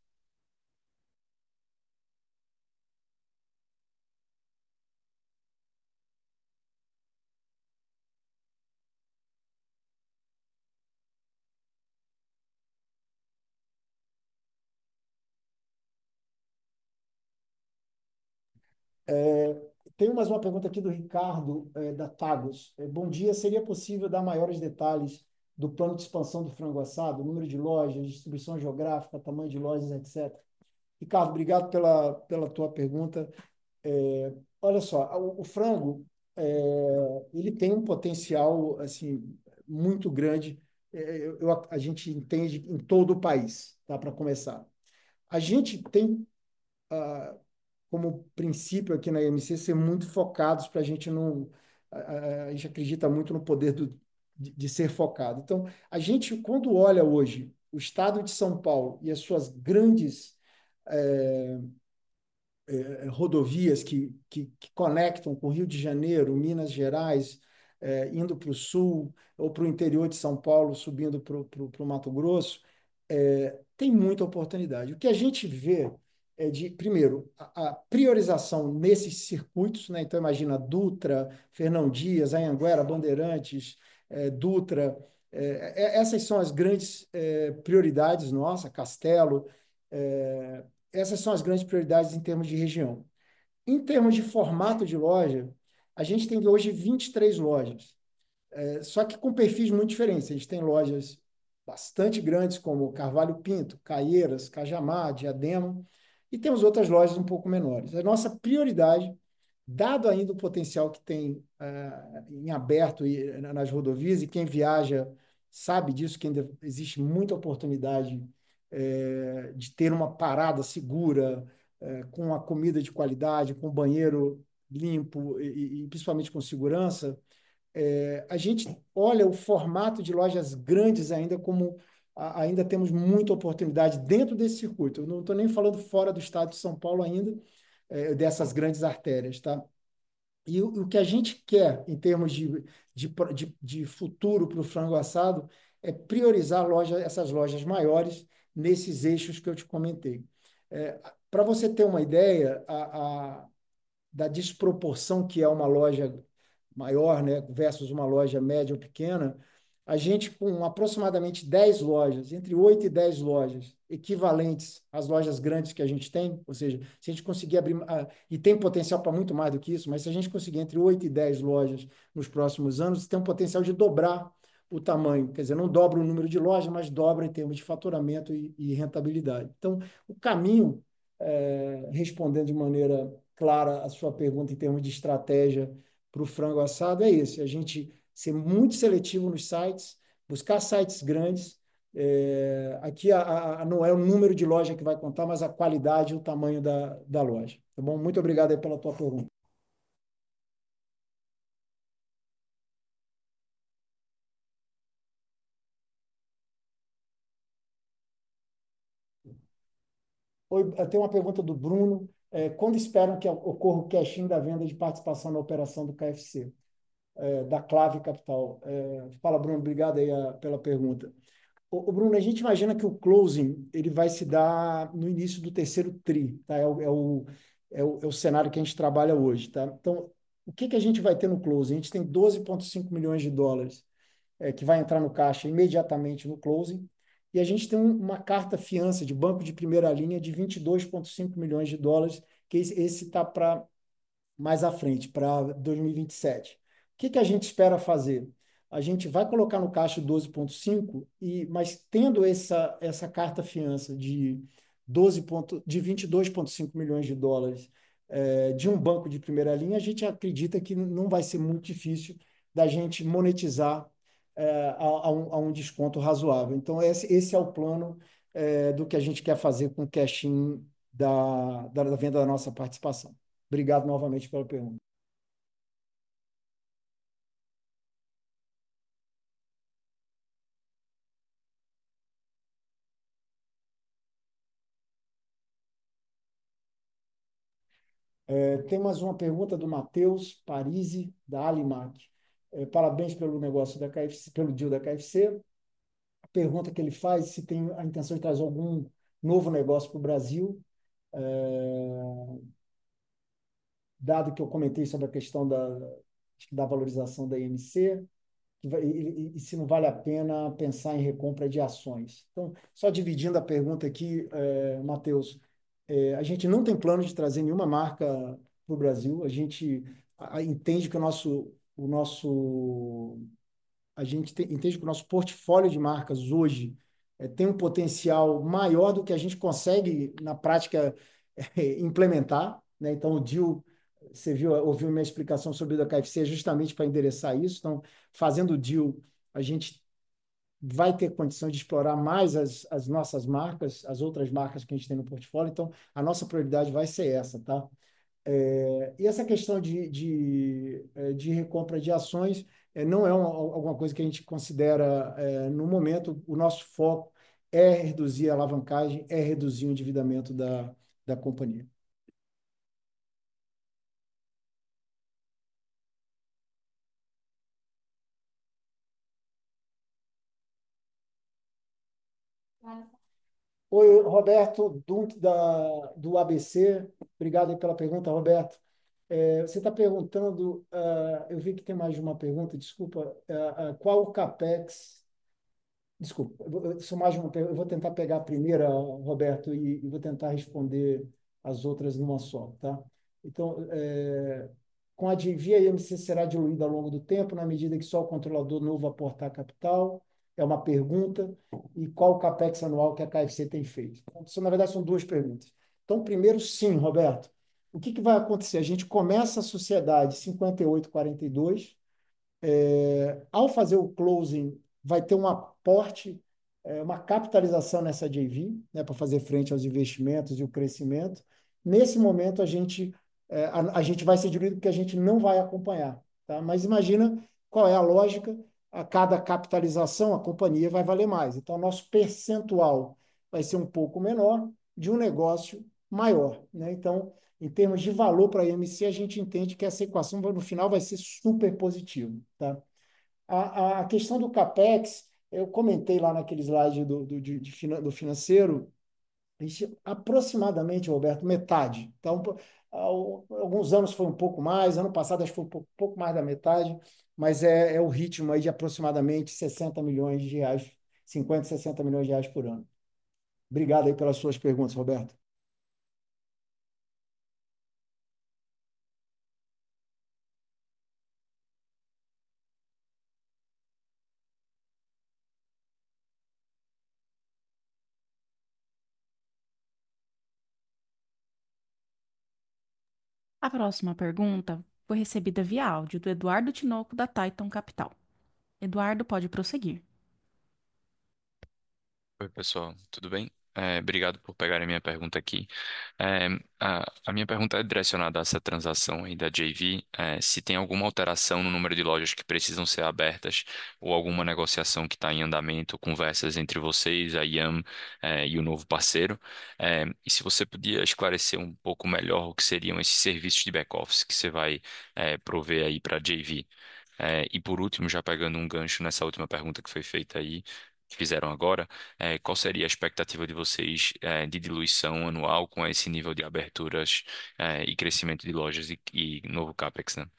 [SPEAKER 2] Tem mais uma pergunta aqui do Ricardo, da Tagus. Bom dia, seria possível dar maiores detalhes do plano de expansão do frango assado, número de lojas, distribuição geográfica, tamanho de lojas, etc. Ricardo, obrigado pela tua pergunta. Olha só, o frango, ele tem um potencial assim muito grande. A gente entende em todo o país, tá? Para começar, a gente tem como princípio aqui na IMC ser muito focados para a gente não. A gente acredita muito no poder de ser focado. Então, a gente, quando olha hoje o estado de São Paulo e as suas grandes rodovias que conectam com Rio de Janeiro, Minas Gerais, indo para o sul, ou para o interior de São Paulo, subindo para o Mato Grosso, tem muita oportunidade. O que a gente vê é de, primeiro, a priorização nesses circuitos, né? Então, imagina Dutra, Fernão Dias, Anhanguera, Bandeirantes, Dutra, essas são as grandes prioridades nossas, Castelo, essas são as grandes prioridades em termos de região. Em termos de formato de loja, a gente tem hoje 23 lojas, só que com perfis muito diferentes. A gente tem lojas bastante grandes, como Carvalho Pinto, Caieiras, Cajamar, Diadema, e temos outras lojas um pouco menores. A nossa prioridade, dado ainda o potencial que tem em aberto e nas rodovias, e quem viaja sabe disso, que ainda existe muita oportunidade de ter uma parada segura, com a comida de qualidade, com banheiro limpo e principalmente com segurança. A gente olha o formato de lojas grandes ainda como ainda temos muita oportunidade dentro desse circuito. Eu não estou nem falando fora do estado de São Paulo ainda, dessas grandes artérias, tá? E o que a gente quer em termos de futuro para o frango assado é priorizar essas lojas maiores nesses eixos que eu te comentei. Para você ter uma ideia, da desproporção que é uma loja maior, né, versus uma loja média ou pequena, a gente, com aproximadamente 10 lojas, entre 8 e 10 lojas, equivalentes às lojas grandes que a gente tem, ou seja, se a gente conseguir abrir, e tem potencial para muito mais do que isso, mas se a gente conseguir entre 8 e 10 lojas nos próximos anos, tem um potencial de dobrar o tamanho, quer dizer, não dobra o número de lojas, mas dobra em termos de faturamento e rentabilidade. Então, o caminho, respondendo de maneira clara a sua pergunta em termos de estratégia para o frango assado, é esse: a gente ser muito seletivo nos sites, buscar sites grandes. Aqui não é o número de loja que vai contar, mas a qualidade e o tamanho da loja. Tá bom? Muito obrigado aí pela tua pergunta. Oi, tem uma pergunta do Bruno. Quando esperam que ocorra o cash-in da venda de participação na operação do KFC, da Clave Capital? Fala, Bruno, obrigado aí pela pergunta. Bruno, a gente imagina que o closing ele vai se dar no início do terceiro TRI, tá? É o cenário que a gente trabalha hoje, tá? Então, o que a gente vai ter no closing? A gente tem 12,5 milhões de dólares que vai entrar no caixa imediatamente no closing, e a gente tem uma carta fiança de banco de primeira linha de 22,5 milhões de dólares, que esse está para mais à frente, para 2027. O que a gente espera fazer? a gente vai colocar no caixa 12,5 mas tendo essa carta fiança de 22,5 milhões de dólares de um banco de primeira linha, a gente acredita que não vai ser muito difícil da gente monetizar a um desconto razoável. Então, esse é o plano do que a gente quer fazer com o cash-in da venda da nossa participação. Obrigado novamente pela pergunta. Tem mais uma pergunta do Matheus Parisi, da Alimac. Parabéns pelo negócio da KFC, pelo deal da KFC. A pergunta que ele faz se tem a intenção de trazer algum novo negócio para o Brasil, dado que eu comentei sobre a questão da valorização da IMC, e se não vale a pena pensar em recompra de ações. Então, só dividindo a pergunta aqui, Matheus, a gente não tem plano de trazer nenhuma marca para o Brasil. A gente entende que entende que o nosso portfólio de marcas hoje tem um potencial maior do que a gente consegue, na prática, implementar, né? Então, o deal, você ouviu minha explicação sobre o da KFC, é justamente para endereçar isso. Então, fazendo o deal, a gente vai ter condição de explorar mais as nossas marcas, as outras marcas que a gente tem no portfólio. Então, a nossa prioridade vai ser essa, tá? E essa questão de recompra de ações não é alguma coisa que a gente considera no momento. O nosso foco é reduzir a alavancagem, é reduzir o endividamento da companhia. Oi, Roberto Dunk, do ABC. Obrigado aí pela pergunta, Roberto. Você está perguntando, eu vi que tem mais de uma pergunta, desculpa, qual o CAPEX. Desculpa, sou mais uma, eu vou tentar pegar a primeira, Roberto, e vou tentar responder as outras numa só, tá? Então, com a JV, a IMC será diluída ao longo do tempo, na medida que só o controlador novo aportar capital? É uma pergunta. E qual o CAPEX anual que a KFC tem feito? Então, na verdade, são duas perguntas. Então, primeiro, sim, Roberto. O que vai acontecer? A gente começa a sociedade 5842. Ao fazer o closing, vai ter um aporte, uma capitalização nessa JV, né, para fazer frente aos investimentos e o crescimento. Nesse momento, a gente vai ser diluído porque a gente não vai acompanhar. Tá? Mas imagina qual é a lógica. A cada capitalização, a companhia vai valer mais. Então, nosso percentual vai ser um pouco menor de um negócio maior. Né? Então, em termos de valor para a IMC, a gente entende que essa equação no final vai ser super positiva. Tá? A questão do CAPEX, eu comentei lá naquele slide do financeiro, aproximadamente, Roberto, metade. Então, alguns anos foi um pouco mais, ano passado acho que foi um pouco mais da metade, mas é o ritmo aí de aproximadamente 60 milhões de reais, 50, 60 milhões de reais por ano. Obrigado aí pelas suas perguntas, Roberto.
[SPEAKER 1] A próxima pergunta foi recebida via áudio do Eduardo Tinoco, da Titan Capital. Eduardo, pode prosseguir.
[SPEAKER 3] Oi, pessoal, tudo bem? Obrigado por pegarem minha pergunta aqui. A minha pergunta é direcionada a essa transação aí da JV, se tem alguma alteração no número de lojas que precisam ser abertas ou alguma negociação que está em andamento, conversas entre vocês, a IAM, e o novo parceiro. E se você podia esclarecer um pouco melhor o que seriam esses serviços de back-office que você vai prover aí para a JV. E por último, já pegando um gancho nessa última pergunta que foi feita aí, que fizeram agora, qual seria a expectativa de vocês de diluição anual com esse nível de aberturas e crescimento de lojas e novo CAPEX, né?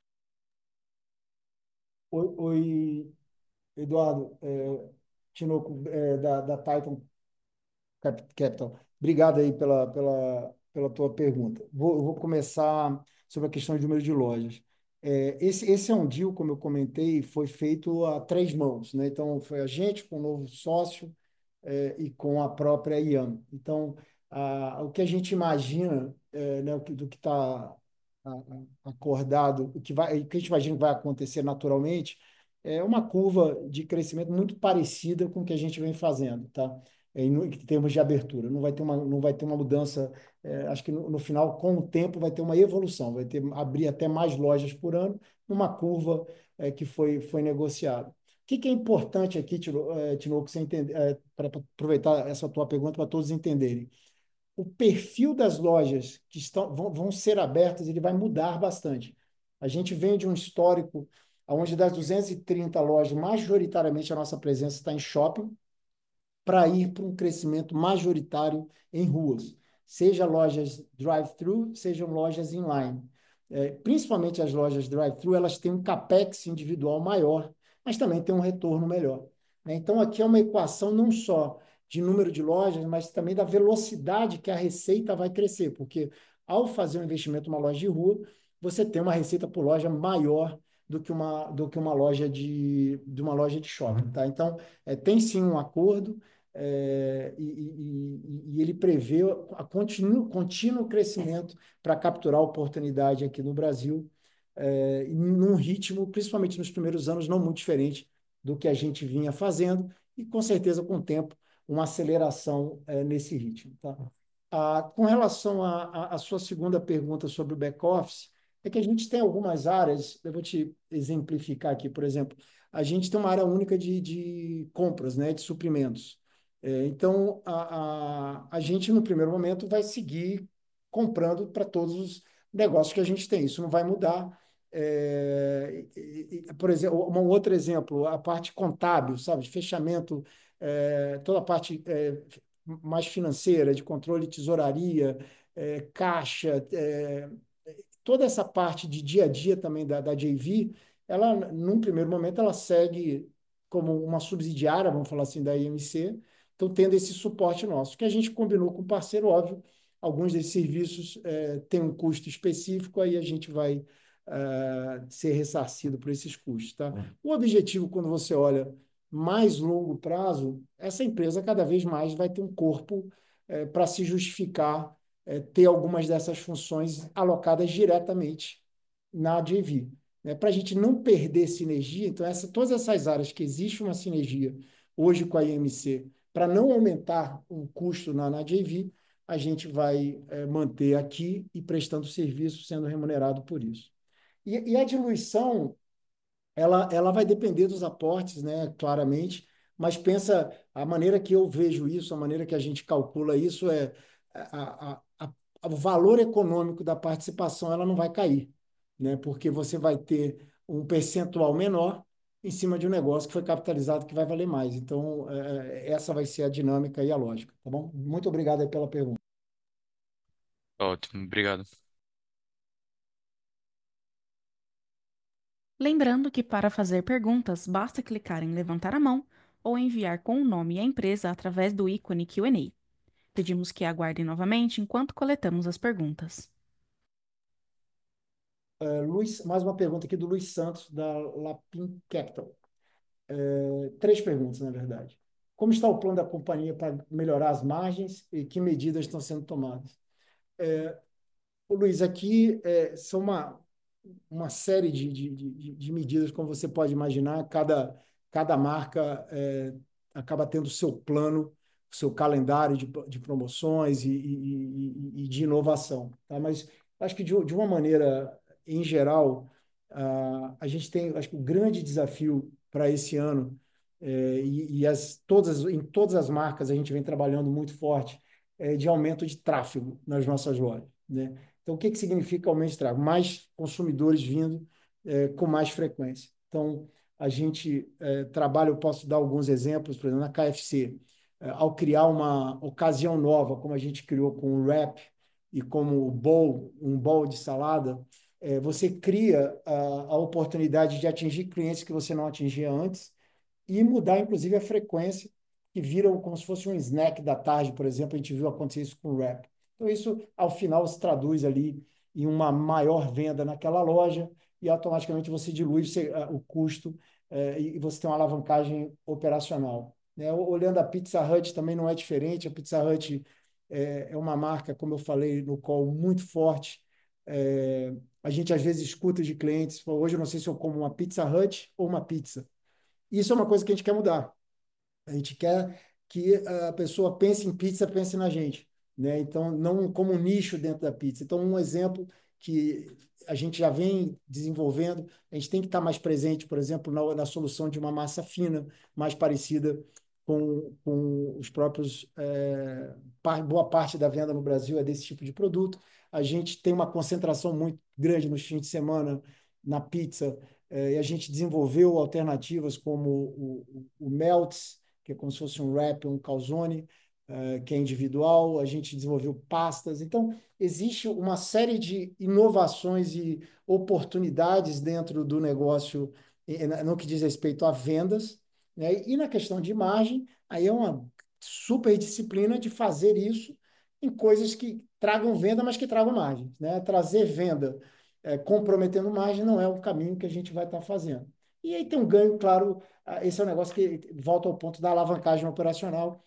[SPEAKER 2] Oi, Eduardo, Tinoco, da Titan Capital. Obrigado aí pela tua pergunta. Eu vou começar sobre a questão de número de lojas. Esse é um deal, como eu comentei, foi feito a três mãos, né? Então, foi a gente com o novo sócio, e com a própria IAM. Então, o que a gente imagina, né, do que está acordado, o que a gente imagina que vai acontecer naturalmente, é uma curva de crescimento muito parecida com o que a gente vem fazendo, tá? Em termos de abertura. Não vai ter uma mudança, acho que no final, com o tempo, vai ter uma evolução, abrir até mais lojas por ano, numa curva que foi negociada. O que é importante aqui, Tinoco, você entender, para aproveitar essa tua pergunta para todos entenderem? O perfil das lojas que vão ser abertas, ele vai mudar bastante. A gente vem de um histórico onde das 230 lojas, majoritariamente a nossa presença está em shopping, para ir para um crescimento majoritário em ruas, seja lojas drive-thru, sejam lojas inline. Principalmente as lojas drive-thru, elas têm um capex individual maior, mas também têm um retorno melhor, né? Então, aqui é uma equação não só de número de lojas, mas também da velocidade que a receita vai crescer, porque ao fazer um investimento numa loja de rua, você tem uma receita por loja maior do que uma loja de shopping, tá? Então, tem sim um acordo, e ele prevê a contínuo crescimento para capturar a oportunidade aqui no Brasil, num ritmo, principalmente nos primeiros anos, não muito diferente do que a gente vinha fazendo, e com certeza, com o tempo, uma aceleração nesse ritmo. Tá? Com relação à sua segunda pergunta sobre o back-office, é que a gente tem algumas áreas, eu vou te exemplificar aqui, por exemplo, a gente tem uma área única de compras, né, de suprimentos. Então, a gente, no primeiro momento, vai seguir comprando para todos os negócios que a gente tem. Isso não vai mudar. Por exemplo, um outro exemplo, a parte contábil, sabe? De fechamento, toda a parte mais financeira, de controle de tesouraria, caixa, toda essa parte de dia a dia também da JV, ela, num primeiro momento, ela segue como uma subsidiária, vamos falar assim, da IMC, então tendo esse suporte nosso, que a gente combinou com o parceiro, óbvio, alguns desses serviços têm um custo específico, aí a gente vai ser ressarcido por esses custos, tá? O objetivo, quando você olha mais longo prazo, essa empresa cada vez mais vai ter um corpo para se justificar ter algumas dessas funções alocadas diretamente na JV. Né? Para a gente não perder sinergia, então todas essas áreas que existe uma sinergia hoje com a IMC, para não aumentar o custo na JV, a gente vai manter aqui e prestando serviço, sendo remunerado por isso. E a diluição, ela vai depender dos aportes, né, claramente, mas pensa, a maneira que eu vejo isso, a maneira que a gente calcula isso o valor econômico da participação ela não vai cair, né, porque você vai ter um percentual menor em cima de um negócio que foi capitalizado que vai valer mais. Então, essa vai ser a dinâmica e a lógica, tá bom? Muito obrigado aí pela pergunta.
[SPEAKER 3] Ótimo, obrigado.
[SPEAKER 1] Lembrando que para fazer perguntas, basta clicar em levantar a mão ou enviar com o nome e a empresa através do ícone Q&A. Pedimos que aguardem novamente enquanto coletamos as perguntas.
[SPEAKER 2] Mais uma pergunta aqui do Luiz Santos, da Lapin Capital. Três perguntas, na verdade. Como está o plano da companhia para melhorar as margens e que medidas estão sendo tomadas? Luiz, aqui são uma série de medidas, como você pode imaginar, cada marca acaba tendo o seu plano, o seu calendário de promoções e de inovação. Tá? Mas acho que, de uma maneira, em geral, a gente tem, acho que o grande desafio para esse ano, em todas as marcas a gente vem trabalhando muito forte, de aumento de tráfego nas nossas lojas, né? Então, o que significa aumento de tráfego? Mais consumidores vindo com mais frequência. Então, a gente trabalha, eu posso dar alguns exemplos, por exemplo, na KFC, ao criar uma ocasião nova, como a gente criou com o wrap e como um bowl de salada, você cria a oportunidade de atingir clientes que você não atingia antes e mudar, inclusive, a frequência, que viram como se fosse um snack da tarde, por exemplo, a gente viu acontecer isso com o wrap. Então, isso, ao final, se traduz ali em uma maior venda naquela loja, e automaticamente você dilui o custo e você tem uma alavancagem operacional. Né? Olhando a Pizza Hut também não é diferente. A Pizza Hut é uma marca, como eu falei no call, muito forte. É, a gente às vezes escuta de clientes: "Pô, hoje eu não sei se eu como uma Pizza Hut ou uma pizza." Isso é uma coisa que a gente quer mudar. A gente quer que a pessoa pense em pizza, pense na gente, né? Então, não como um nicho dentro da pizza. Então, um exemplo que a gente já vem desenvolvendo, a gente tem que estar mais presente, por exemplo, na solução de uma massa fina, mais parecida com os próprios. Boa parte da venda no Brasil é desse tipo de produto. A gente tem uma concentração muito grande nos fins de semana na pizza, e a gente desenvolveu alternativas como o Melts, que é como se fosse um wrap, um calzone, que é individual. A gente desenvolveu pastas. Então, existe uma série de inovações e oportunidades dentro do negócio no que diz respeito a vendas, né? E na questão de margem, aí é uma super disciplina de fazer isso em coisas que tragam venda, mas que tragam margem, né? Trazer venda comprometendo margem não é o caminho que a gente vai estar fazendo. E aí tem um ganho, claro. Esse é um negócio que volta ao ponto da alavancagem operacional,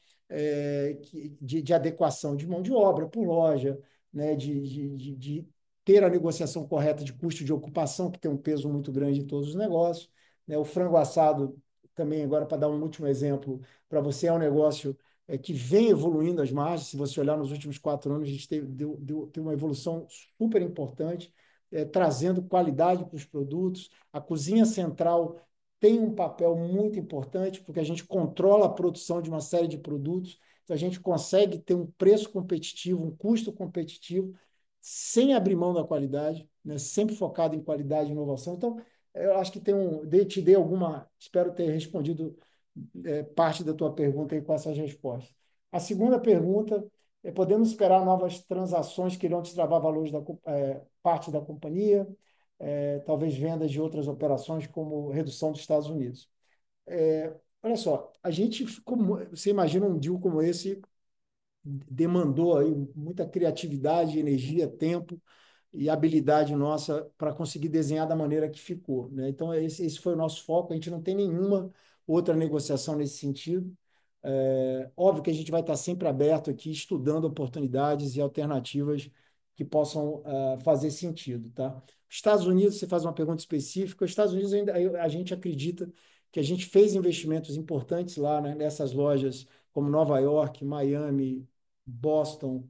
[SPEAKER 2] de adequação de mão de obra por loja, né, de ter a negociação correta de custo de ocupação, que tem um peso muito grande em todos os negócios. Né? O frango assado, também, agora para dar um último exemplo, para você é um negócio que vem evoluindo as margens. Se você olhar nos últimos 4 anos, a gente teve uma evolução super importante, trazendo qualidade para os produtos. A cozinha central tem um papel muito importante, porque a gente controla a produção de uma série de produtos, então a gente consegue ter um preço competitivo, um custo competitivo, sem abrir mão da qualidade, né? Sempre focado em qualidade e inovação. Então, eu acho que te dei alguma, espero ter respondido parte da tua pergunta aí com essas respostas. A segunda pergunta é: podemos esperar novas transações que irão destravar valores parte da companhia, talvez vendas de outras operações, como redução dos Estados Unidos. Olha só, a gente ficou, você imagina um deal como esse demandou aí muita criatividade, energia, tempo e habilidade nossa para conseguir desenhar da maneira que ficou, né? Então, esse foi o nosso foco. A gente não tem nenhuma outra negociação nesse sentido. Óbvio que a gente vai estar sempre aberto aqui, estudando oportunidades e alternativas que possam fazer sentido, tá? Estados Unidos, você faz uma pergunta específica. Os Estados Unidos, ainda, a gente acredita que a gente fez investimentos importantes lá, né, nessas lojas como Nova York, Miami, Boston,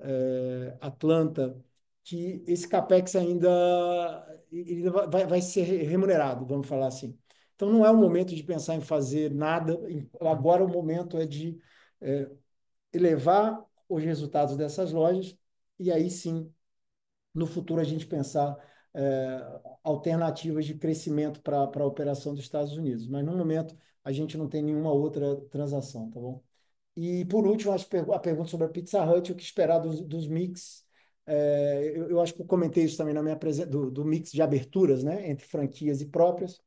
[SPEAKER 2] Atlanta, que esse capex ainda ele vai ser remunerado, vamos falar assim. Então, não é o momento de pensar em fazer nada. Agora, o momento é de é, elevar os resultados dessas lojas e aí sim, no futuro, a gente pensar alternativas de crescimento para a operação dos Estados Unidos. Mas, no momento, a gente não tem nenhuma outra transação, tá bom? E, por último, a pergunta sobre a Pizza Hut: o que esperar dos mix. Eu acho que eu comentei isso também na minha apresentação, do mix de aberturas, né, entre franquias e próprias.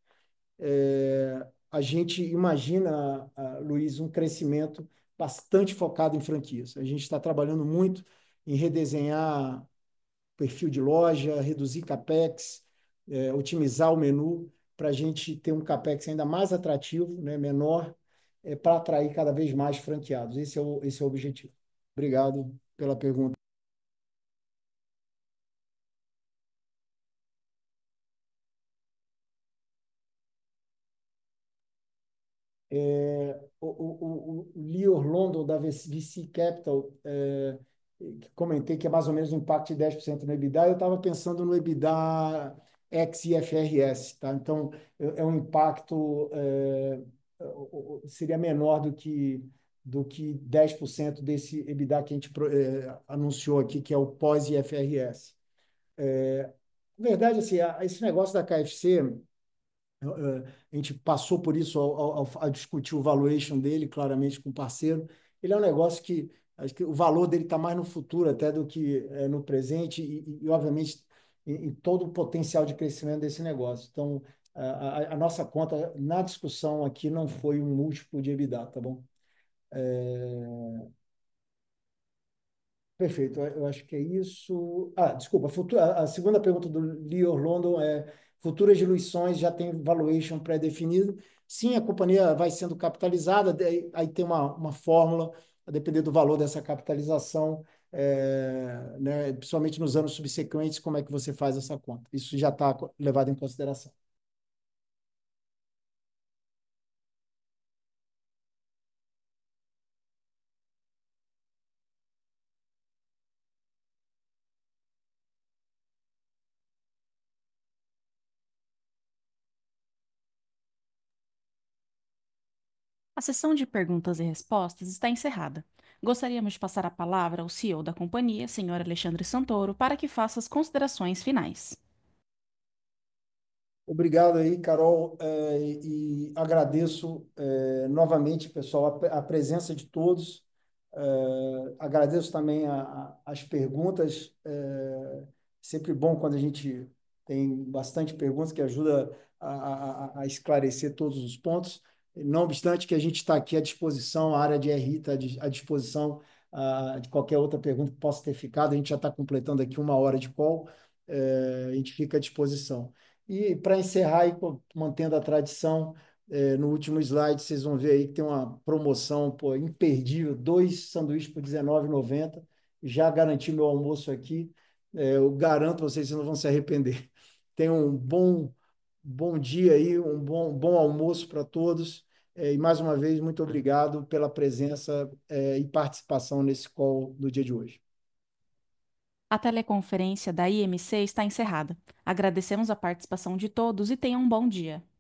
[SPEAKER 2] A gente imagina, Luiz, um crescimento bastante focado em franquias. A gente está trabalhando muito em redesenhar perfil de loja, reduzir capex, otimizar o menu para a gente ter um capex ainda mais atrativo, né, menor, para atrair cada vez mais franqueados. Esse é o objetivo. Obrigado pela pergunta. O Lior London, da VC Capital, que comentei que é mais ou menos um impacto de 10% no EBITDA. Eu estava pensando no EBITDA ex-IFRS, tá? Então, é um impacto, seria menor do que 10% desse EBITDA que a gente anunciou aqui, que é o pós-IFRS. Na verdade, assim, esse negócio da KFC, a gente passou por isso ao discutir o valuation dele, claramente, com o parceiro. Ele é um negócio que acho que o valor dele está mais no futuro até do que no presente e, obviamente, em todo o potencial de crescimento desse negócio. Então, a nossa conta na discussão aqui não foi um múltiplo de EBITDA, tá bom? Perfeito, eu acho que é isso. Desculpa, a segunda pergunta do Leo London é: futuras diluições já tem valuation pré-definido. Sim, a companhia vai sendo capitalizada, aí tem uma fórmula, a depender do valor dessa capitalização, né, principalmente nos anos subsequentes, como é que você faz essa conta. Isso já está levado em consideração.
[SPEAKER 1] A sessão de perguntas e respostas está encerrada. Gostaríamos de passar a palavra ao CEO da companhia, Sr. Alexandre Santoro, para que faça as considerações finais.
[SPEAKER 2] Obrigado aí, Carol, e agradeço novamente, pessoal, a presença de todos. Agradeço também as perguntas. Sempre bom quando a gente tem bastante perguntas que ajuda a esclarecer todos os pontos. Não obstante que a gente está aqui à disposição, a área de RI está à disposição de qualquer outra pergunta que possa ter ficado. A gente já está completando aqui 1 hora de call, a gente fica à disposição. E para encerrar, aí, mantendo a tradição, no último slide, vocês vão ver aí que tem uma promoção, pô, imperdível, 2 sanduíches por R$19,90. Já garanti meu almoço aqui. Eu garanto vocês, vocês não vão se arrepender. Tenham um bom dia aí, um bom almoço para todos. E mais uma vez, muito obrigado pela presença, e participação nesse call do dia de hoje.
[SPEAKER 1] A teleconferência da IMC está encerrada. Agradecemos a participação de todos e tenham um bom dia.